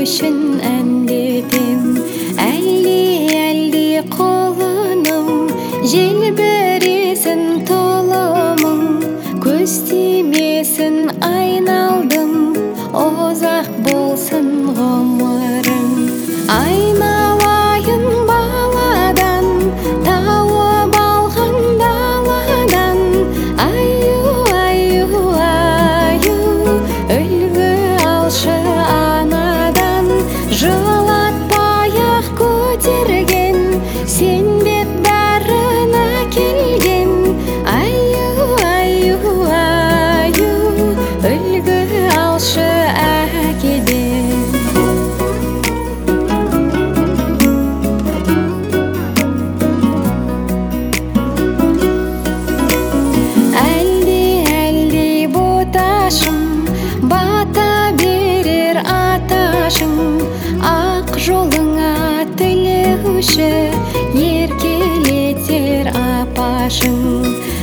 үшін әндетем. Әлди қолыным, желбіресін толымың, көз тимесін айналдым, ұзақ болсын ғұмырың. Айналайын баладан, тауып алған даладан, аю, үлгі алшы анадан. Жылатпай-ақ көтерген, сен деп бәрін әкелген, аю, үлгі алшы әкеден. Әлди боташым, бата берер аташым, ақ жолыңа тілеуші еркелетер апашың.